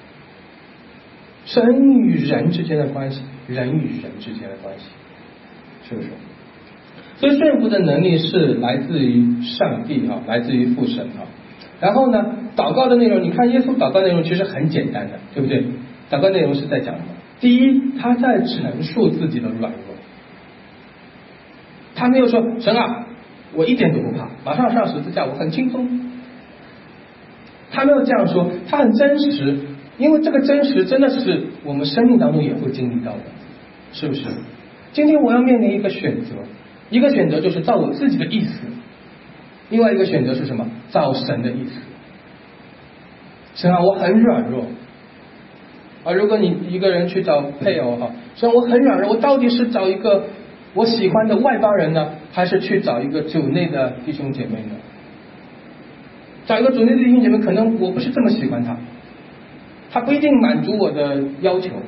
神与人之间的关系，人与人之间的关系，是不是？所以顺服的能力是来自于上帝啊，来自于父神啊。然后呢，祷告的内容，你看耶稣祷告内容其实很简单的，对不对？祷告内容是在讲什么？第一，他在陈述自己的软弱，他没有说神啊，我一点都不怕，马上上十字架，我很轻松。他没有这样说，他很真实，因为这个真实真的是我们生命当中也会经历到的，是不是？今天我要面临一个选择，一个选择就是照我自己的意思，另外一个选择是什么？照神的意思。神啊，我很软弱啊！如果你一个人去找配偶哈，神，我很软弱，我到底是找一个我喜欢的外邦人呢，还是去找一个主内的弟兄姐妹呢？找一个主内的弟兄姐妹，可能我不是这么喜欢他，他不一定满足我的要求，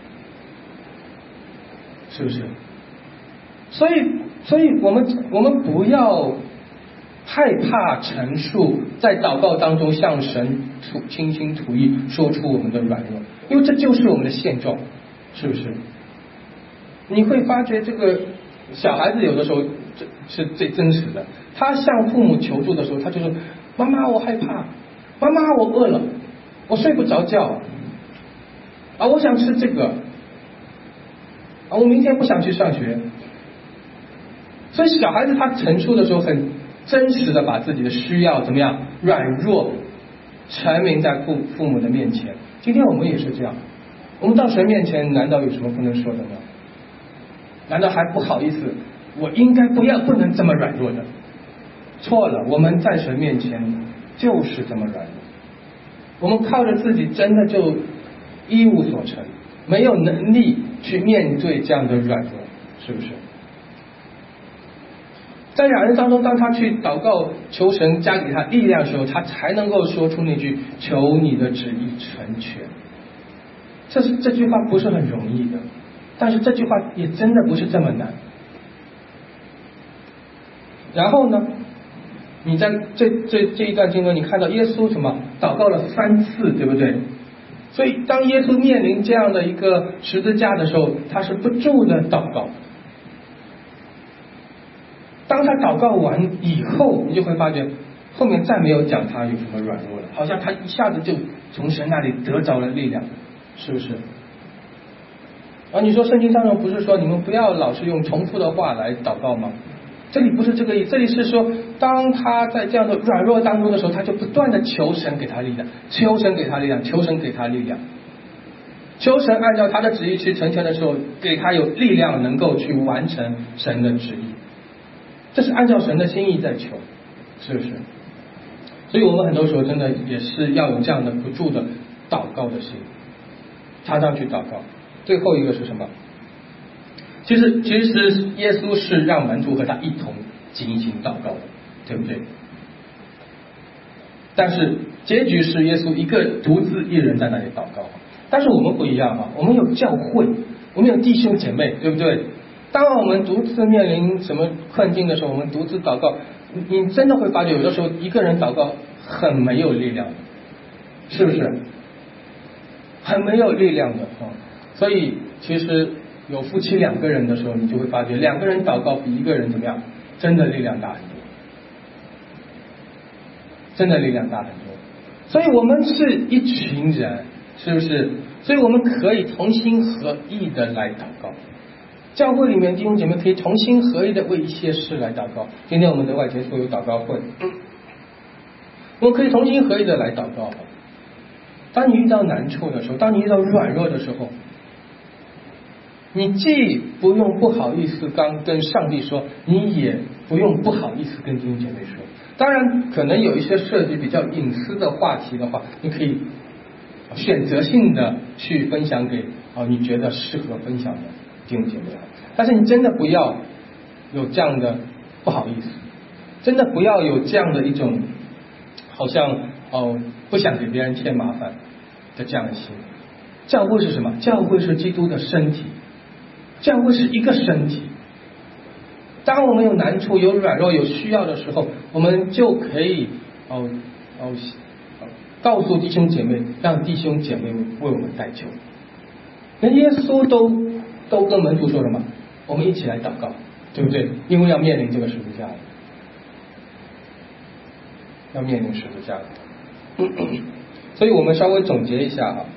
是不是？所以，所以我们我们不要害怕陈述，在祷告当中向神吐倾心吐意，说出我们的软弱，因为这就是我们的现状，是不是？你会发觉这个小孩子有的时候这是最真实的，他向父母求助的时候，他就说：“妈妈，我害怕，妈妈，我饿了，我睡不着觉，啊，我想吃这个，啊，我明天不想去上学。”所以小孩子他陈述的时候很真实的把自己的需要怎么样软弱陈明在父父母的面前。今天我们也是这样，我们到神面前难道有什么不能说的吗？难道还不好意思？我应该不要不能这么软弱的。错了，我们在神面前就是这么软弱，我们靠着自己真的就一无所成，没有能力去面对这样的软弱，是不是？在两人当中，当他去祷告求神加给他力量的时候，他才能够说出那句求你的旨意成全。这是这句话不是很容易的，但是这句话也真的不是这么难。 然后呢，你在这这这一段经文，你看到耶稣什么祷告了三次，对不对？所以当耶稣面临这样的一个十字架的时候，他是不住的祷告。当他祷告完以后，你就会发觉后面再没有讲他有什么软弱了，好像他一下子就从神那里得着了力量，是不是？而你说圣经上面不是说你们不要老是用重复的话来祷告吗？这里不是这个意思，这里是说当他在这样的软弱当中的时候，他就不断的求神给他力量，求神给他力量，求神给他力量，求神按照他的旨意去成全的时候，给他有力量能够去完成神的旨意，这是按照神的心意在求，是不是？所以我们很多时候真的也是要有这样的不住的祷告的心，常常去祷告。最后一个是什么？其实其实耶稣是让门徒和他一同进行祷告的，对不对？但是结局是耶稣一个独自一人在那里祷告。但是我们不一样啊，我们有教会，我们有弟兄姐妹，对不对？当我们独自面临什么困境的时候，我们独自祷告，你真的会发觉有的时候一个人祷告很没有力量，是不是？很没有力量的啊。所以其实有夫妻两个人的时候，你就会发觉两个人祷告比一个人怎么样，真的力量大很多，真的力量大很多。所以我们是一群人，是不是？所以我们可以同心合意的来祷告。教会里面弟兄姐妹可以同心合意的为一些事来祷告。今天我们的外结束有祷告会，我们可以同心合意的来祷告。当你遇到难处的时候，当你遇到软弱的时候，你既不用不好意思刚跟上帝说，你也不用不好意思跟弟兄姐妹说。当然可能有一些涉及比较隐私的话题的话，你可以选择性的去分享给啊你觉得适合分享的弟兄姐妹。但是你真的不要有这样的不好意思，真的不要有这样的一种好像哦不想给别人添麻烦的这样的心。教会是什么？教会是基督的身体，教会是一个身体。当我们有难处、有软弱、有需要的时候，我们就可以哦哦告诉弟兄姐妹，让弟兄姐妹为我们代求。那耶稣都都跟门徒说什么？我们一起来祷告，对不对？因为要面临这个十字架，要面临十字架。所以我们稍微总结一下啊。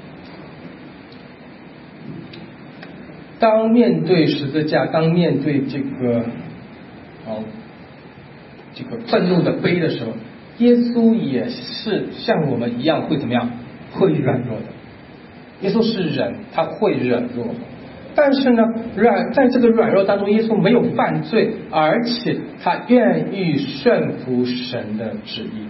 当面对十字架，当面对这个哦这个愤怒的悲的时候，耶稣也是像我们一样会怎么样？会软弱的。耶稣是人，他会软弱，但是呢，软在这个软弱当中，耶稣没有犯罪，而且他愿意顺服神的旨意，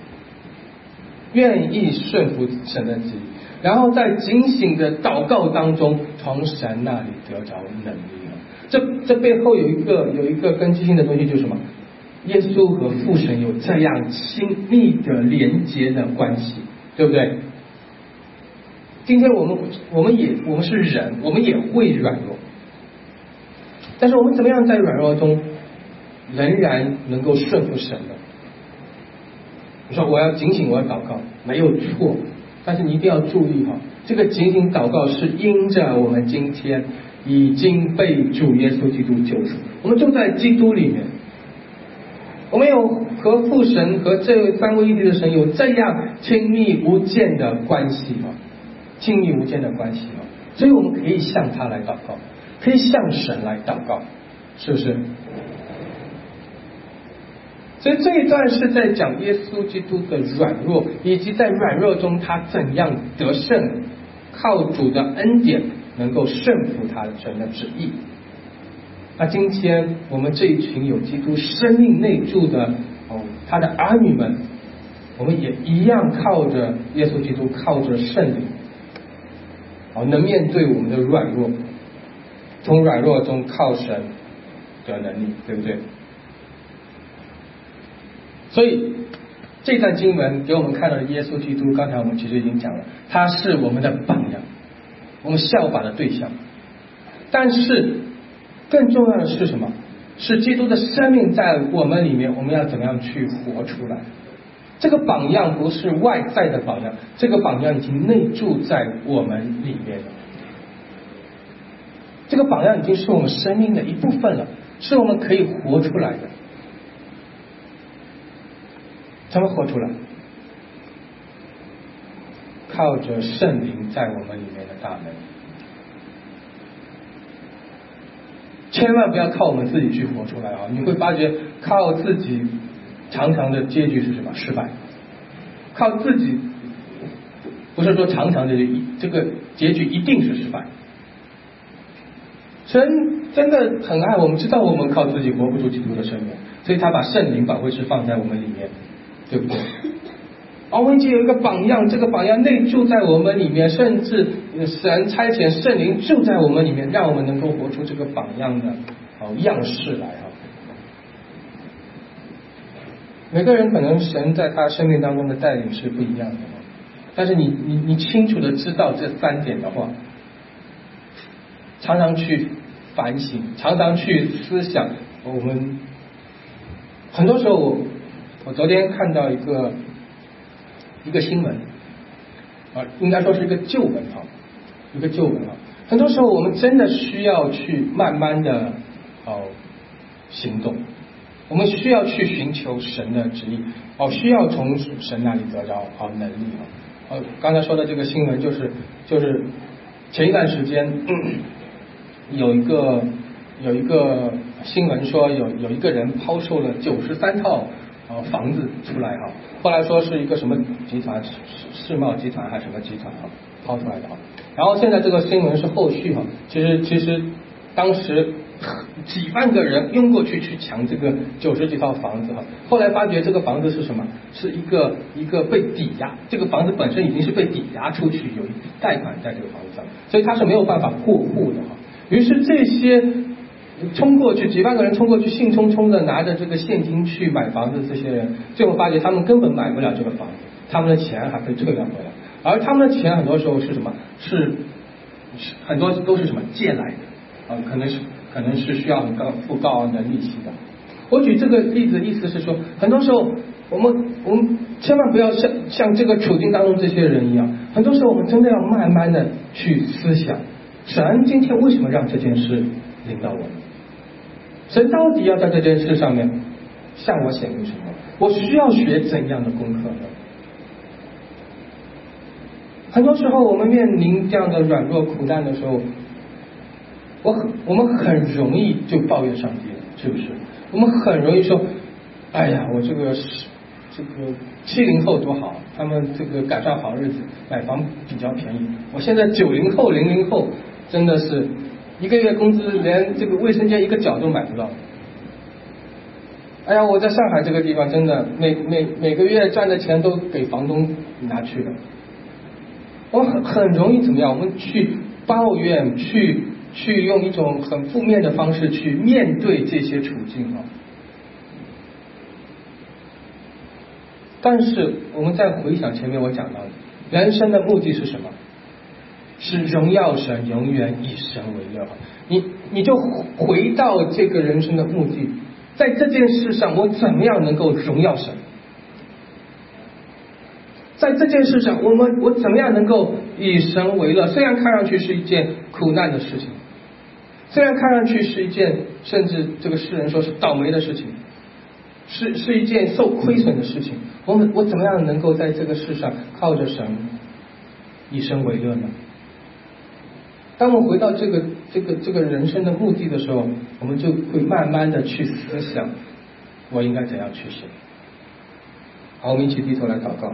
愿意顺服神的旨意。然后在警醒的祷告当中，从神那里得着能力了。这这背后有一个有一个根基性的东西，就是什么？耶稣和父神有这样亲密的连结的关系，对不对？今天我们我们也我们是人，我们也会软弱，但是我们怎么样在软弱中仍然能够顺服神呢？你说我要警醒，我要祷告，没有错。但是你一定要注意哈，这个警醒祷告是因着我们今天已经被主耶稣基督救赎，我们就在基督里面，我们有和父神和这三位一体的神有这样亲密无间的关系吗？亲密无间的关系吗？所以我们可以向他来祷告，可以向神来祷告，是不是？所以这一段是在讲耶稣基督的软弱，以及在软弱中他怎样得胜，靠主的恩典能够胜服他神的旨意。那今天我们这一群有基督生命内住的哦，他的儿女们，我们也一样靠着耶稣基督，靠着圣灵，哦，能面对我们的软弱，从软弱中靠神的能力，对不对？所以这段经文给我们看到的耶稣基督，刚才我们其实已经讲了，他是我们的榜样，我们效法的对象。但是更重要的是什么？ 是基督的生命在我们里面，我们要怎么样去活出来？这个榜样不是外在的榜样，这个榜样已经内住在我们里面了。这个榜样已经是我们生命的一部分了，是我们可以活出来的。怎么活出来？靠着圣灵在我们里面的大能。千万不要靠我们自己去活出来啊！你会发觉靠自己常常的结局是什么？失败。靠自己不是说常常的这个结局一定是失败。神真的很爱我们，知道我们靠自己活不出基督的生命，所以他把圣灵宝贵师放在我们里面，对不对？我们已经有一个榜样，这个榜样内住在我们里面，甚至神差遣圣灵住在我们里面，让我们能够活出这个榜样的哦样式来啊。每个人可能神在他生命当中的带领是不一样的，但是你你你清楚的知道这三点的话，常常去反省，常常去思想。我们很多时候我，我昨天看到一个一个新闻啊，应该说是一个旧闻啊，一个旧闻啊。很多时候我们真的需要去慢慢的哦行动，我们需要去寻求神的旨意，哦，需要从神那里得到哦能力啊。呃，刚才说的这个新闻就是就是前一段时间。嗯有一个有一个新闻说有有一个人抛售了九十三套呃房子出来哈，后来说是一个什么集团，世贸集团还是什么集团哈抛出来的哈，然后现在这个新闻是后续哈，其实其实当时几万个人拥过去去抢这个九十几套房子哈，后来发觉这个房子是什么？是一个一个被抵押，这个房子本身已经是被抵押出去，有一笔贷款在这个房子上，所以它是没有办法过户的哈。于是这些冲过去，几万个人冲过去，兴冲冲的拿着这个现金去买房子，这些人最后发觉他们根本买不了这个房子，他们的钱还会退了回来，而他们的钱很多时候是什么？是很多都是什么借来的啊？可能是可能是需要很高付高昂的利息的。我举这个例子的意思是说，很多时候我们我们千万不要像像这个处境当中这些人一样，很多时候我们真的要慢慢的去思想。神今天为什么让这件事临到我们？神到底要在这件事上面向我显明什么？我需要学怎样的功课呢？很多时候我们面临这样的软弱苦难的时候，我很我们很容易就抱怨上帝，是不是？我们很容易说，哎呀，我这个这个七零后多好，他们这个赶上好日子，买房比较便宜。我现在九零后、零零后，真的是一个月工资连这个卫生间一个角都买不到。哎呀，我在上海这个地方，真的每每每个月赚的钱都给房东拿去了。我很很容易怎么样？我们去抱怨，去去用一种很负面的方式去面对这些处境啊。但是我们再回想前面我讲到的，人生的目的是什么？是荣耀神，永远以神为乐。你你就回到这个人生的目的，在这件事上我怎么样能够荣耀神？在这件事上我们我怎么样能够以神为乐？虽然看上去是一件苦难的事情，虽然看上去是一件甚至这个世人说是倒霉的事情，是是一件受亏损的事情，我们我怎么样能够在这个世上靠着神以神为乐呢？当我们回到这个这个这个人生的目的的时候，我们就会慢慢的去思想，我应该怎样去行。好，我们一起低头来祷告。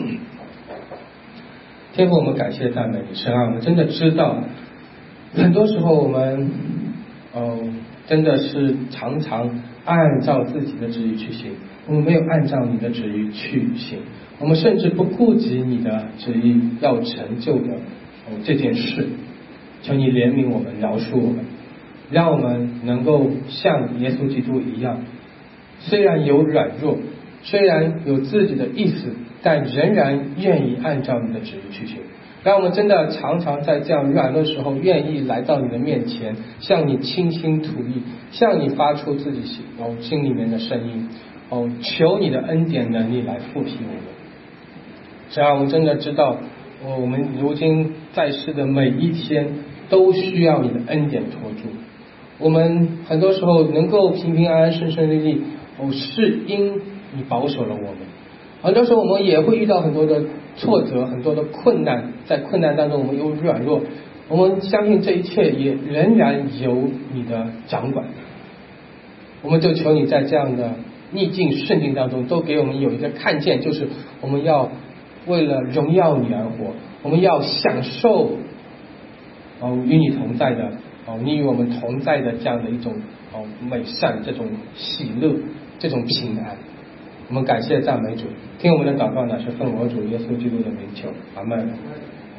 天父，我们感谢赞美你，神啊，我们真的知道，很多时候我们，哦，真的是常常按照自己的旨意去行，我们没有按照你的旨意去行，我们甚至不顾及你的旨意要成就的哦这件事。求你怜悯我们，饶恕我们，让我们能够像耶稣基督一样，虽然有软弱，虽然有自己的意思，但仍然愿意按照你的旨意去行。 让我们真的常常在这样软弱的时候，愿意来到你的面前，向你倾心吐意，向你发出自己心哦心里面的声音哦，求你的恩典能力来复辟我们。只要我们真的知道，哦，我们如今在世的每一天都需要你的恩典托住。我们很多时候能够平平安安、顺顺利利，哦，是因你保守了我们。很多时候我们也会遇到很多的挫折，很多的困难，在困难当中我们有软弱，我们相信这一切也仍然由你的掌管。我们就求你在这样的逆境顺境当中，都给我们有一个看见，就是我们要为了荣耀你而活，我们要享受哦与你同在的哦你与我们同在的这样的一种哦美善，这种喜乐，这种平安。我们感谢赞美主，听我们的祷告呢是奉我主耶稣基督的名求，阿们。